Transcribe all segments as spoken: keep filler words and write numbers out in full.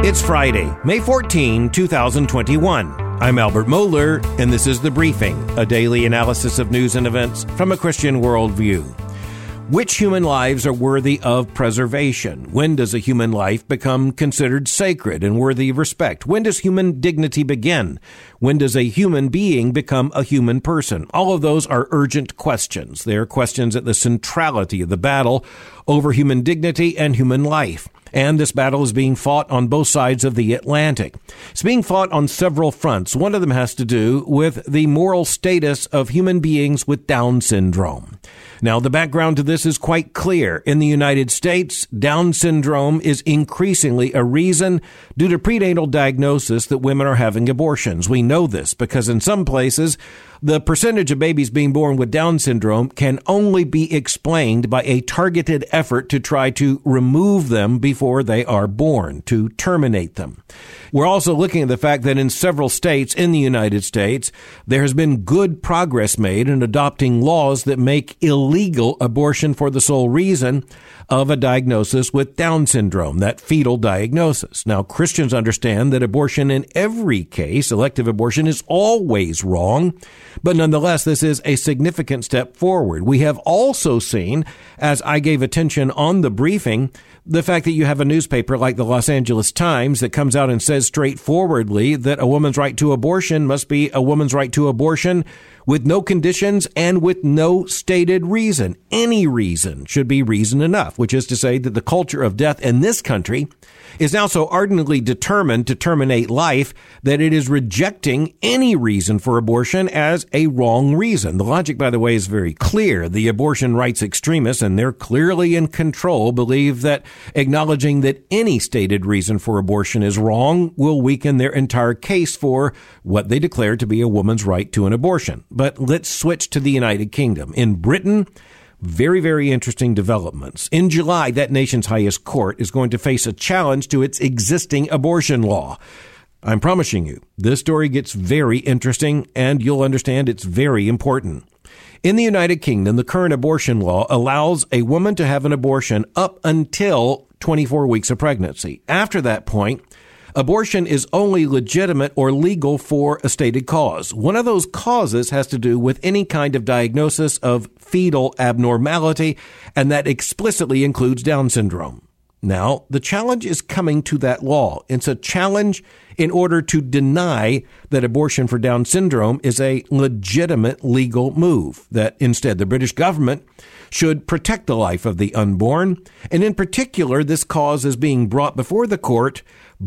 It's Friday, May fourteenth, twenty twenty-one. I'm Albert Mohler, and this is The Briefing, a daily analysis of news and events from a Christian worldview. Which human lives are worthy of preservation? When does a human life become considered sacred and worthy of respect? When does human dignity begin? When does a human being become a human person? All of those are urgent questions. They are questions at the centrality of the battle over human dignity and human life. And this battle is being fought on both sides of the Atlantic. It's being fought on several fronts. One of them has to do with the moral status of human beings with Down syndrome. Now, the background to this is quite clear. In the United States, Down syndrome is increasingly a reason due to prenatal diagnosis that women are having abortions. We know this because in some places, the percentage of babies being born with Down syndrome can only be explained by a targeted effort to try to remove them before they are born, to terminate them. We're also looking at the fact that in several states in the United States, there has been good progress made in adopting laws that make illegal abortion for the sole reason of a diagnosis with Down syndrome, that fetal diagnosis. Now, Christians understand that abortion in every case, elective abortion, is always wrong, but nonetheless, this is a significant step forward. We have also seen, as I gave attention on the briefing, the fact that you have a newspaper like the Los Angeles Times that comes out and says straightforwardly that a woman's right to abortion must be a woman's right to abortion with no conditions and with no stated reason. Any reason should be reason enough, which is to say that the culture of death in this country is now so ardently determined to terminate life that it is rejecting any reason for abortion as a wrong reason. The logic, by the way, is very clear. The abortion rights extremists, and they're clearly in control, believe that acknowledging that any stated reason for abortion is wrong will weaken their entire case for what they declare to be a woman's right to an abortion. But let's switch to the United Kingdom. In Britain, very, very interesting developments. In July, that nation's highest court is going to face a challenge to its existing abortion law. I'm promising you, this story gets very interesting, and you'll understand it's very important. In the United Kingdom, the current abortion law allows a woman to have an abortion up until twenty-four weeks of pregnancy. After that point, abortion is only legitimate or legal for a stated cause. One of those causes has to do with any kind of diagnosis of fetal abnormality, and that explicitly includes Down syndrome. Now, the challenge is coming to that law. It's a challenge in order to deny that abortion for Down syndrome is a legitimate legal move, that instead the British government should protect the life of the unborn. And in particular, this cause is being brought before the court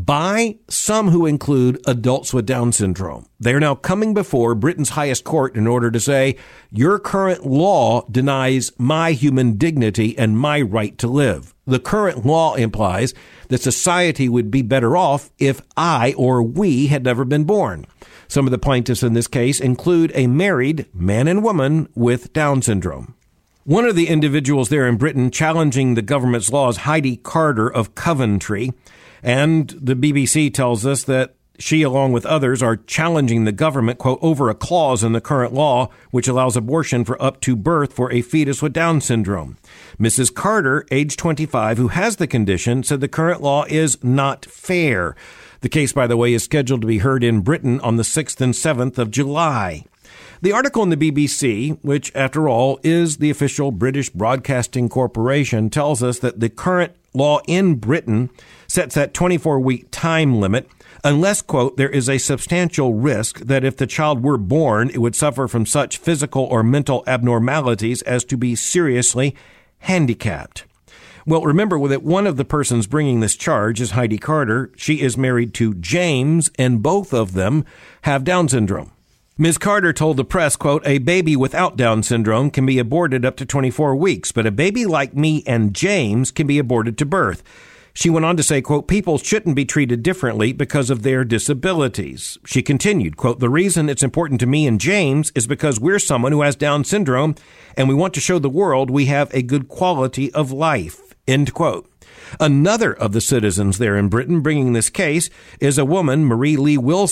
by some who include adults with Down syndrome. They are now coming before Britain's highest court in order to say, your current law denies my human dignity and my right to live. The current law implies that society would be better off if I or we had never been born. Some of the plaintiffs in this case include a married man and woman with Down syndrome. One of the individuals there in Britain challenging the government's law is Heidi Carter of Coventry. And the B B C tells us that she, along with others, are challenging the government, quote, over a clause in the current law which allows abortion for up to birth for a fetus with Down syndrome. Missus Carter, age twenty-five, who has the condition, said the current law is not fair. The case, by the way, is scheduled to be heard in Britain on the sixth and seventh of July. The article in the B B C, which, after all, is the official British Broadcasting Corporation, tells us that the current law in Britain sets that twenty-four week time limit unless, quote, there is a substantial risk that if the child were born, it would suffer from such physical or mental abnormalities as to be seriously handicapped. Well, remember that one of the persons bringing this charge is Heidi Carter. She is married to James, and both of them have Down syndrome. Miz Carter told the press, quote, a baby without Down syndrome can be aborted up to twenty-four weeks, but a baby like me and James can be aborted to birth. She went on to say, quote, people shouldn't be treated differently because of their disabilities. She continued, quote, the reason it's important to me and James is because we're someone who has Down syndrome, and we want to show the world we have a good quality of life, end quote. Another of the citizens there in Britain bringing this case is a woman, Marie Lee Wilson,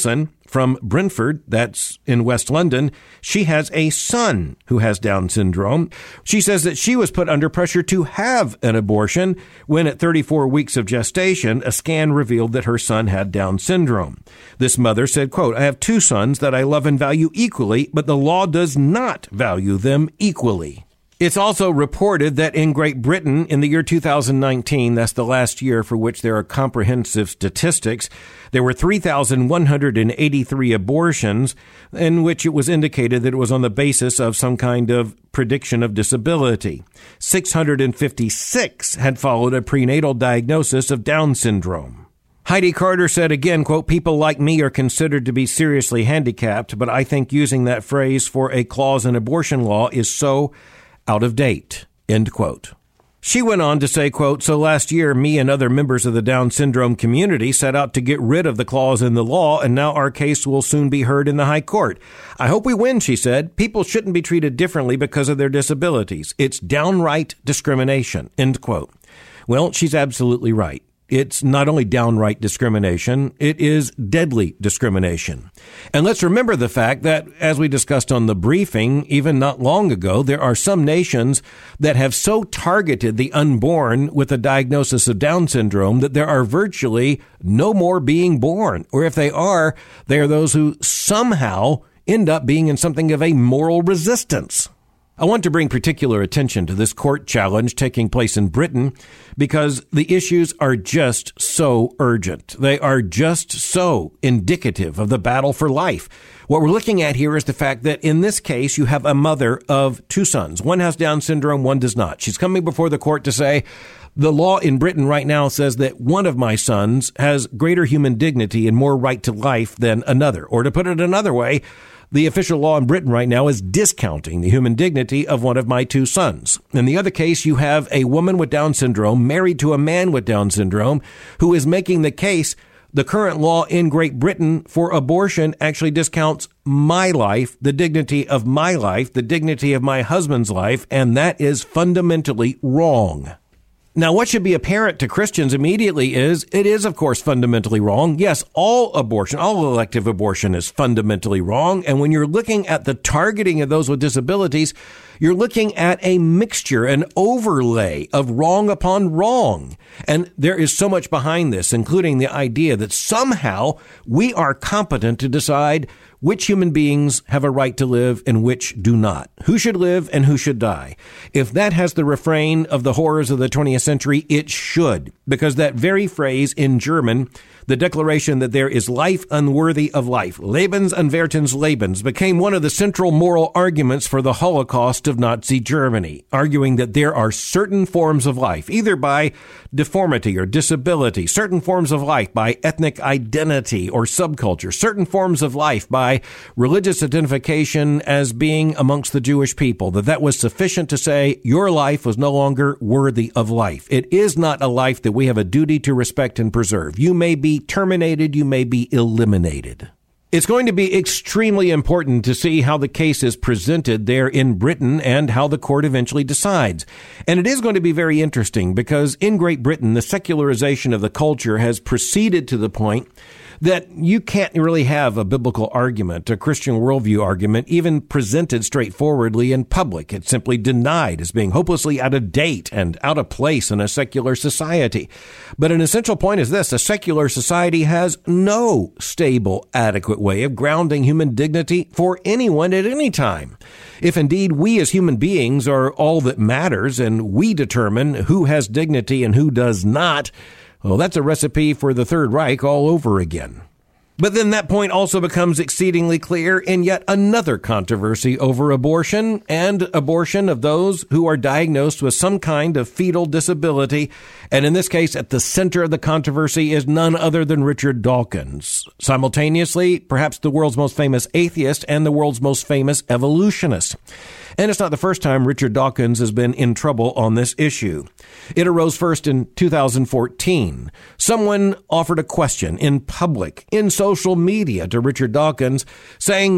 from Brentford, that's in West London. She has a son who has Down syndrome. She says that she was put under pressure to have an abortion when at thirty-four weeks of gestation, a scan revealed that her son had Down syndrome. This mother said, quote, "I have two sons that I love and value equally, but the law does not value them equally." It's also reported that in Great Britain in the year two thousand nineteen, that's the last year for which there are comprehensive statistics, there were three thousand one hundred eighty-three abortions in which it was indicated that it was on the basis of some kind of prediction of disability. six hundred fifty-six had followed a prenatal diagnosis of Down syndrome. Heidi Carter said again, quote, "People like me are considered to be seriously handicapped, but I think using that phrase for a clause in abortion law is so out of date," end quote. She went on to say, quote, "So last year, me and other members of the Down syndrome community set out to get rid of the clause in the law, and now our case will soon be heard in the High Court. I hope we win," she said. "People shouldn't be treated differently because of their disabilities. It's downright discrimination," end quote. Well, she's absolutely right. It's not only downright discrimination, it is deadly discrimination. And let's remember the fact that, as we discussed on the briefing, even not long ago, there are some nations that have so targeted the unborn with a diagnosis of Down syndrome that there are virtually no more being born. Or if they are, they are those who somehow end up being in something of a moral resistance. I want to bring particular attention to this court challenge taking place in Britain because the issues are just so urgent. They are just so indicative of the battle for life. What we're looking at here is the fact that in this case, you have a mother of two sons. One has Down syndrome, one does not. She's coming before the court to say, the law in Britain right now says that one of my sons has greater human dignity and more right to life than another. Or to put it another way, the official law in Britain right now is discounting the human dignity of one of my two sons. In the other case, you have a woman with Down syndrome married to a man with Down syndrome who is making the case the current law in Great Britain for abortion actually discounts my life, the dignity of my life, the dignity of my husband's life, and that is fundamentally wrong. Now, what should be apparent to Christians immediately is it is, of course, fundamentally wrong. Yes, all abortion, all elective abortion is fundamentally wrong. And when you're looking at the targeting of those with disabilities, you're looking at a mixture, an overlay of wrong upon wrong. And there is so much behind this, including the idea that somehow we are competent to decide which human beings have a right to live and which do not, who should live and who should die. If that has the refrain of the horrors of the twentieth century, it should, because that very phrase in German, the declaration that there is life unworthy of life, Lebensunwertens Lebens, became one of the central moral arguments for the Holocaust of Nazi Germany, arguing that there are certain forms of life, either by deformity or disability, certain forms of life by ethnic identity or subculture, certain forms of life by religious identification as being amongst the Jewish people, that that was sufficient to say your life was no longer worthy of life. It is not a life that we have a duty to respect and preserve. You may be terminated, you may be eliminated. It's going to be extremely important to see how the case is presented there in Britain and how the court eventually decides. And it is going to be very interesting because in Great Britain, the secularization of the culture has proceeded to the point that you can't really have a biblical argument, a Christian worldview argument, even presented straightforwardly in public. It's simply denied as being hopelessly out of date and out of place in a secular society. But an essential point is this: a secular society has no stable, adequate way of grounding human dignity for anyone at any time. If indeed we as human beings are all that matters and we determine who has dignity and who does not, well, that's a recipe for the Third Reich all over again. But then that point also becomes exceedingly clear in yet another controversy over abortion and abortion of those who are diagnosed with some kind of fetal disability. And in this case, at the center of the controversy is none other than Richard Dawkins, simultaneously perhaps the world's most famous atheist and the world's most famous evolutionist. And it's not the first time Richard Dawkins has been in trouble on this issue. It arose first in two thousand fourteen. Someone offered a question in public, in social media, to Richard Dawkins, saying that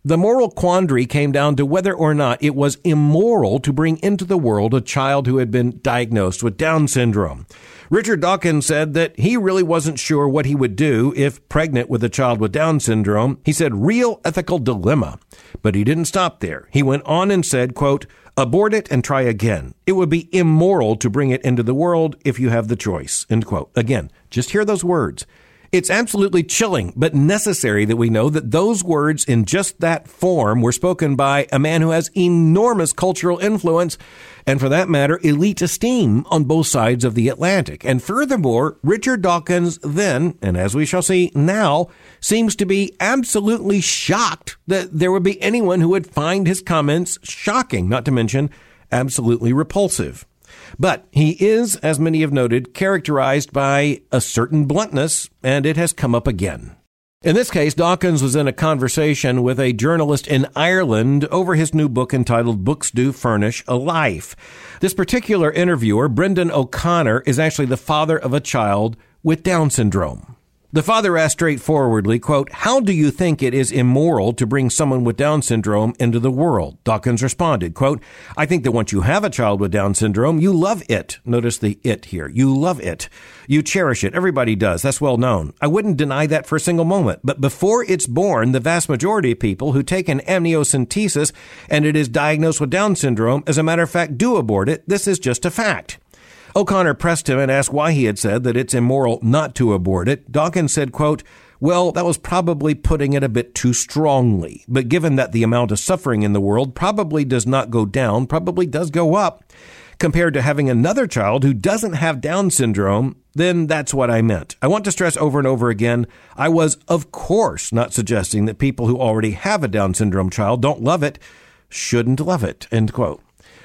The moral quandary came down to whether or not it was immoral to bring into the world a child who had been diagnosed with Down syndrome. Richard Dawkins said that he really wasn't sure what he would do if pregnant with a child with Down syndrome. He said, real ethical dilemma. But he didn't stop there. He went on and said, quote, abort it and try again. It would be immoral to bring it into the world if you have the choice, end quote. Again, just hear those words. It's absolutely chilling, but necessary that we know that those words in just that form were spoken by a man who has enormous cultural influence and, for that matter, elite esteem on both sides of the Atlantic. And furthermore, Richard Dawkins then, and as we shall see now, seems to be absolutely shocked that there would be anyone who would find his comments shocking, not to mention absolutely repulsive. But he is, as many have noted, characterized by a certain bluntness, and it has come up again. In this case, Dawkins was in a conversation with a journalist in Ireland over his new book entitled Books Do Furnish a Life. This particular interviewer, Brendan O'Connor, is actually the father of a child with Down syndrome. The father asked straightforwardly, quote, how do you think it is immoral to bring someone with Down syndrome into the world? Dawkins responded, quote, I think that once you have a child with Down syndrome, you love it. Notice the it here. You love it. You cherish it. Everybody does. That's well known. I wouldn't deny that for a single moment. But before it's born, the vast majority of people who take an amniocentesis and it is diagnosed with Down syndrome, as a matter of fact, do abort it. This is just a fact. O'Connor pressed him and asked why he had said that it's immoral not to abort it. Dawkins said, quote, well, that was probably putting it a bit too strongly. But given that the amount of suffering in the world probably does not go down, probably does go up, compared to having another child who doesn't have Down syndrome, then that's what I meant. I want to stress over and over again, I was, of course, not suggesting that people who already have a Down syndrome child don't love it, shouldn't love it, end quote.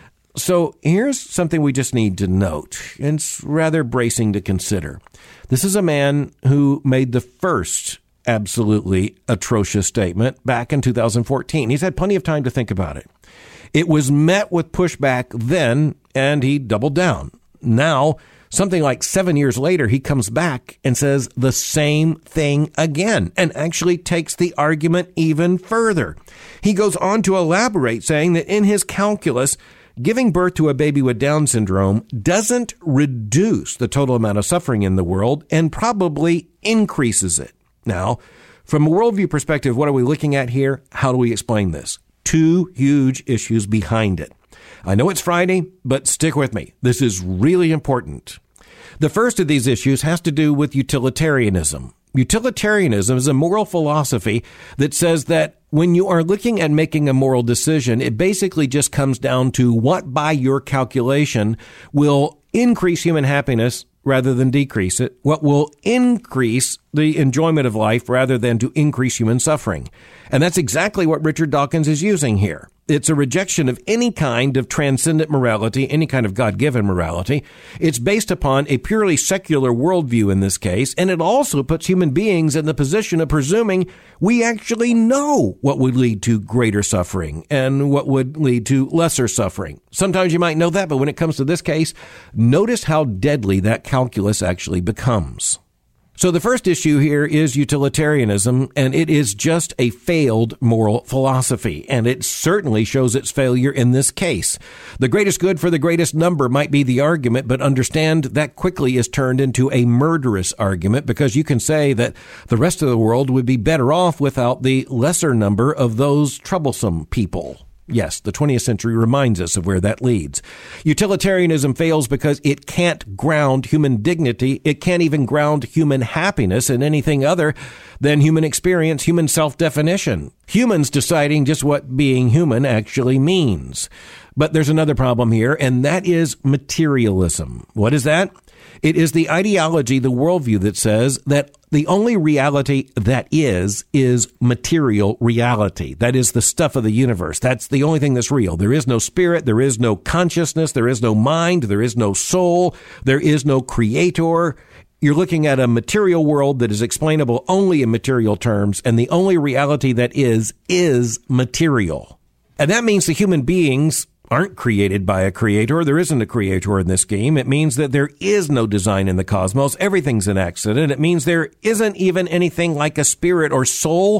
So here's something we just need to note, and it's rather bracing to consider. This is a man who made the first absolutely atrocious statement back in two thousand fourteen. He's had plenty of time to think about it. It was met with pushback then, and he doubled down. Now, something like seven years later, he comes back and says the same thing again, and actually takes the argument even further. He goes on to elaborate, saying that in his calculus, giving birth to a baby with Down syndrome doesn't reduce the total amount of suffering in the world and probably increases it. Now, from a worldview perspective, what are we looking at here? How do we explain this? Two huge issues behind it. I know it's Friday, but stick with me. This is really important. The first of these issues has to do with utilitarianism. Utilitarianism is a moral philosophy that says that when you are looking at making a moral decision, it basically just comes down to what by your calculation will increase human happiness rather than decrease it, what will increase the enjoyment of life rather than to increase human suffering. And that's exactly what Richard Dawkins is using here. It's a rejection of any kind of transcendent morality, any kind of God-given morality. It's based upon a purely secular worldview in this case, and it also puts human beings in the position of presuming we actually know what would lead to greater suffering and what would lead to lesser suffering. Sometimes you might know that, but when it comes to this case, notice how deadly that calculus actually becomes. So the first issue here is utilitarianism, and it is just a failed moral philosophy, and it certainly shows its failure in this case. The greatest good for the greatest number might be the argument, but understand that quickly is turned into a murderous argument, because you can say that the rest of the world would be better off without the lesser number of those troublesome people. Yes, the twentieth century reminds us of where that leads. Utilitarianism fails because it can't ground human dignity. It can't even ground human happiness in anything other than human experience, human self-definition. Humans deciding just what being human actually means. But there's another problem here, and that is materialism. What is that? It is the ideology, the worldview that says that the only reality that is, is material reality. That is the stuff of the universe. That's the only thing that's real. There is no spirit. There is no consciousness. There is no mind. There is no soul. There is no creator. You're looking at a material world that is explainable only in material terms, and the only reality that is, is material. And that means the human beings aren't created by a creator. There isn't a creator in this game. It means that there is no design in the cosmos. Everything's an accident. It means there isn't even anything like a spirit or soul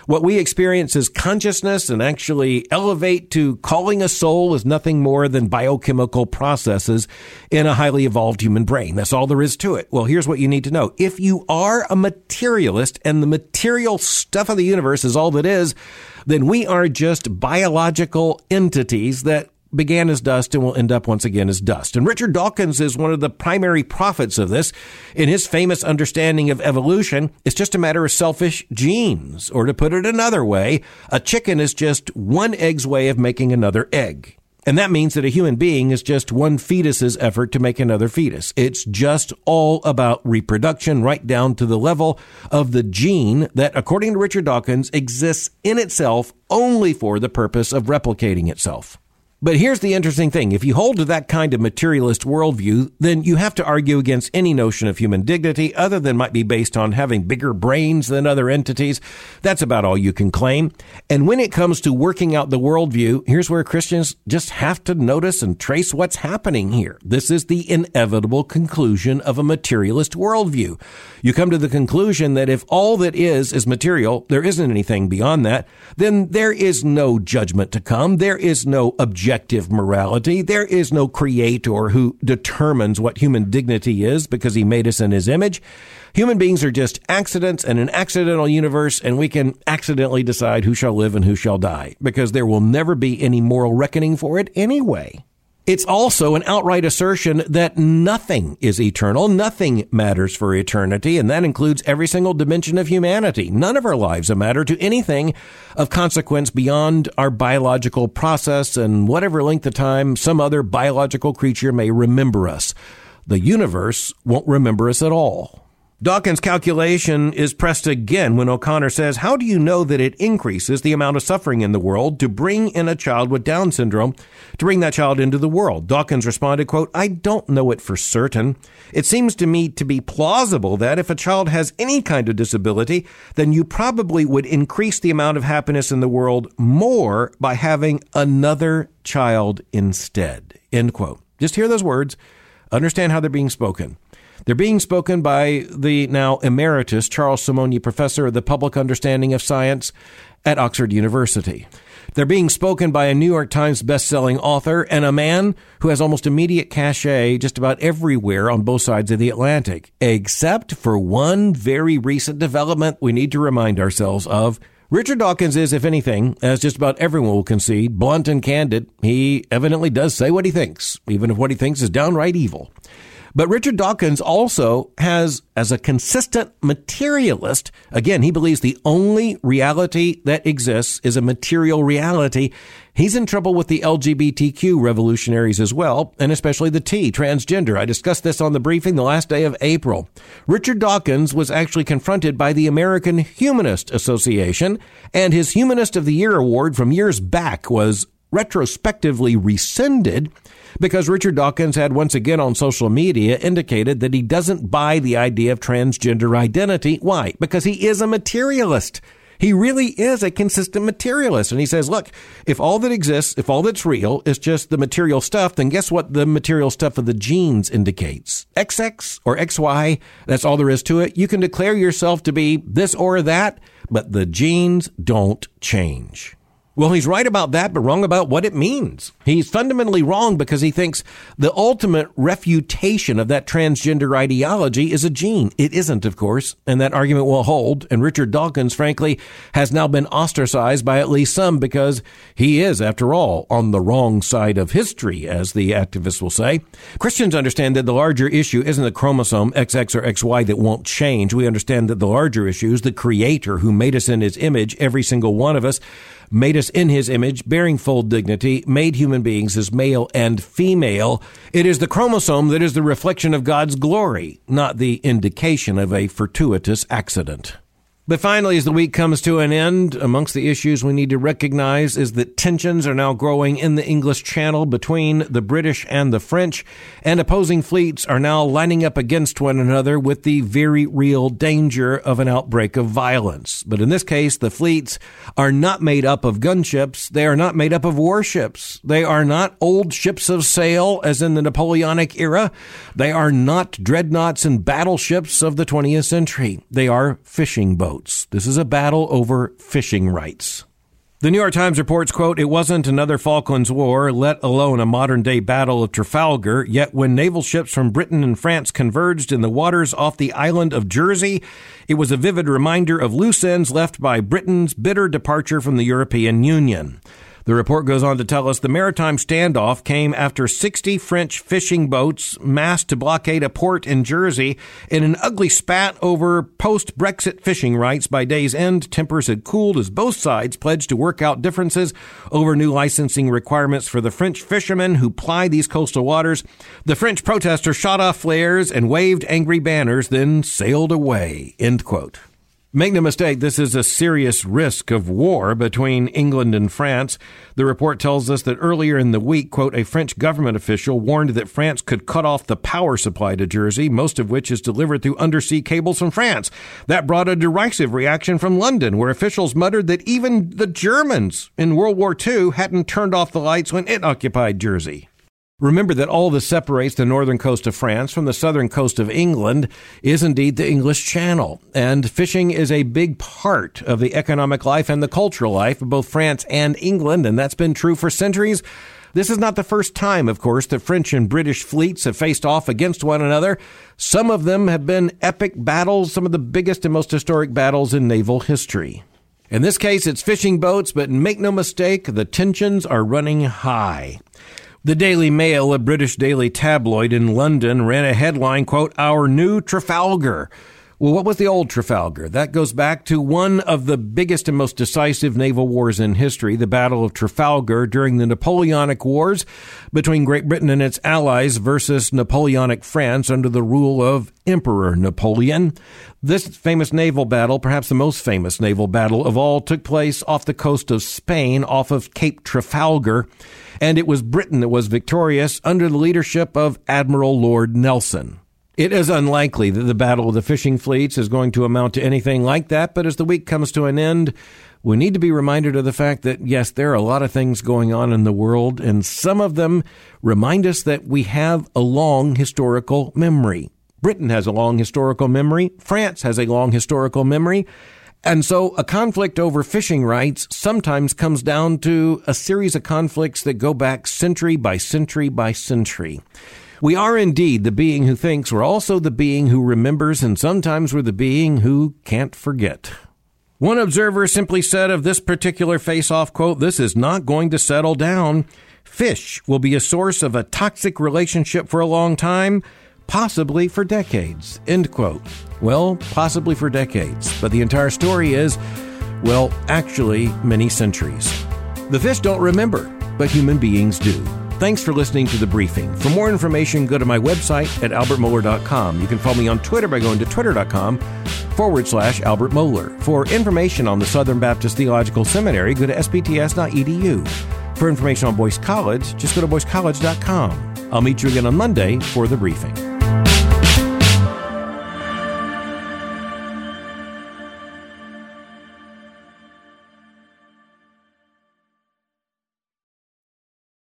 What we experience as consciousness and actually elevate to calling a soul is nothing more than biochemical processes in a highly evolved human brain. That's all there is to it. Well, here's what you need to know. If you are a materialist and the material stuff of the universe is all that is, then we are just biological entities that began as dust and will end up once again as dust. And Richard Dawkins is one of the primary prophets of this. In his famous understanding of evolution, it's just a matter of selfish genes. Or to put it another way, a chicken is just one egg's way of making another egg. And that means that a human being is just one fetus's effort to make another fetus. It's just all about reproduction, right down to the level of the gene that, according to Richard Dawkins, exists in itself only for the purpose of replicating itself. But here's the interesting thing. If you hold to that kind of materialist worldview, then you have to argue against any notion of human dignity other than might be based on having bigger brains than other entities. That's about all you can claim. And when it comes to working out the worldview, here's where Christians just have to notice and trace what's happening here. This is the inevitable conclusion of a materialist worldview. You come to the conclusion that if all that is is material, there isn't anything beyond that, then there is no judgment to come. There is no objective Objective morality. There is no creator who determines what human dignity is because he made us in his image. Human beings are just accidents in an accidental universe, and we can accidentally decide who shall live and who shall die because there will never be any moral reckoning for it anyway. It's also an outright assertion that nothing is eternal, nothing matters for eternity, and that includes every single dimension of humanity. None of our lives matter to anything of consequence beyond our biological process and whatever length of time some other biological creature may remember us. The universe won't remember us at all. Dawkins' calculation is pressed again when O'Connor says, how do you know that it increases the amount of suffering in the world to bring in a child with Down syndrome, to bring that child into the world? Dawkins responded, quote, I don't know it for certain. It seems to me to be plausible that if a child has any kind of disability, then you probably would increase the amount of happiness in the world more by having another child instead, end quote. Just hear those words. Understand how they're being spoken. They're being spoken by the now emeritus Charles Simonyi Professor of the Public Understanding of Science at Oxford University. They're being spoken by a New York Times bestselling author and a man who has almost immediate cachet just about everywhere on both sides of the Atlantic, except for one very recent development we need to remind ourselves of. Richard Dawkins is, if anything, as just about everyone will concede, blunt and candid. He evidently does say what he thinks, even if what he thinks is downright evil. But Richard Dawkins also has, as a consistent materialist, again, he believes the only reality that exists is a material reality. He's in trouble with the L G B T Q revolutionaries as well, and especially the T, transgender. I discussed this on the briefing the last day of April. Richard Dawkins was actually confronted by the American Humanist Association, and his Humanist of the Year award from years back was retrospectively rescinded because Richard Dawkins had once again on social media indicated that he doesn't buy the idea of transgender identity. Why? Because he is a materialist. He really is a consistent materialist. And he says, look, if all that exists, if all that's real is just the material stuff, then guess what the material stuff of the genes indicates? X X or X Y, that's all there is to it. You can declare yourself to be this or that, but the genes don't change. Well, he's right about that, but wrong about what it means. He's fundamentally wrong because he thinks the ultimate refutation of that transgender ideology is a gene. It isn't, of course, and that argument will hold. And Richard Dawkins, frankly, has now been ostracized by at least some because he is, after all, on the wrong side of history, as the activists will say. Christians understand that the larger issue isn't the chromosome X X or X Y that won't change. We understand that the larger issue is the Creator who made us in his image, every single one of us, made us in his image, bearing full dignity, made human beings as male and female. It is the chromosome that is the reflection of God's glory, not the indication of a fortuitous accident. But finally, as the week comes to an end, amongst the issues we need to recognize is that tensions are now growing in the English Channel between the British and the French, and opposing fleets are now lining up against one another with the very real danger of an outbreak of violence. But in this case, the fleets are not made up of gunships. They are not made up of warships. They are not old ships of sail, as in the Napoleonic era. They are not dreadnoughts and battleships of the twentieth century. They are fishing boats. boats. This is a battle over fishing rights. The New York Times reports, quote, "It wasn't another Falklands War, let alone a modern-day Battle of Trafalgar, yet when naval ships from Britain and France converged in the waters off the island of Jersey, it was a vivid reminder of loose ends left by Britain's bitter departure from the European Union." The report goes on to tell us the maritime standoff came after sixty French fishing boats massed to blockade a port in Jersey. In an ugly spat over post-Brexit fishing rights by day's end, tempers had cooled as both sides pledged to work out differences over new licensing requirements for the French fishermen who ply these coastal waters. The French protesters shot off flares and waved angry banners, then sailed away, end quote. Make no mistake, this is a serious risk of war between England and France. The report tells us that earlier in the week, quote, "a French government official warned that France could cut off the power supply to Jersey, most of which is delivered through undersea cables from France." That brought a derisive reaction from London, where officials muttered that even the Germans in World War Two hadn't turned off the lights when it occupied Jersey. Remember that all that separates the northern coast of France from the southern coast of England is indeed the English Channel. And fishing is a big part of the economic life and the cultural life of both France and England, and that's been true for centuries. This is not the first time, of course, that French and British fleets have faced off against one another. Some of them have been epic battles, some of the biggest and most historic battles in naval history. In this case, it's fishing boats, but make no mistake, the tensions are running high. The Daily Mail, a British daily tabloid in London, ran a headline, quote, "Our new Trafalgar." Well, what was the old Trafalgar? That goes back to one of the biggest and most decisive naval wars in history, the Battle of Trafalgar during the Napoleonic Wars between Great Britain and its allies versus Napoleonic France under the rule of Emperor Napoleon. This famous naval battle, perhaps the most famous naval battle of all, took place off the coast of Spain, off of Cape Trafalgar. And it was Britain that was victorious under the leadership of Admiral Lord Nelson. It is unlikely that the Battle of the Fishing Fleets is going to amount to anything like that, but as the week comes to an end, we need to be reminded of the fact that, yes, there are a lot of things going on in the world, and some of them remind us that we have a long historical memory. Britain has a long historical memory. France has a long historical memory. And so a conflict over fishing rights sometimes comes down to a series of conflicts that go back century by century by century. We are indeed the being who thinks. We're also the being who remembers, and sometimes we're the being who can't forget. One observer simply said of this particular face-off, quote, "This is not going to settle down. Fish will be a source of a toxic relationship for a long time, possibly for decades," end quote. Well, possibly for decades. But the entire story is, well, actually many centuries. The fish don't remember, but human beings do. Thanks for listening to The Briefing. For more information, go to my website at albert mohler dot com. You can follow me on Twitter by going to twitter.com forward slash Albert Mohler. For information on the Southern Baptist Theological Seminary, go to s b t s dot e d u. For information on Boyce College, just go to boyce college dot com. I'll meet you again on Monday for The Briefing.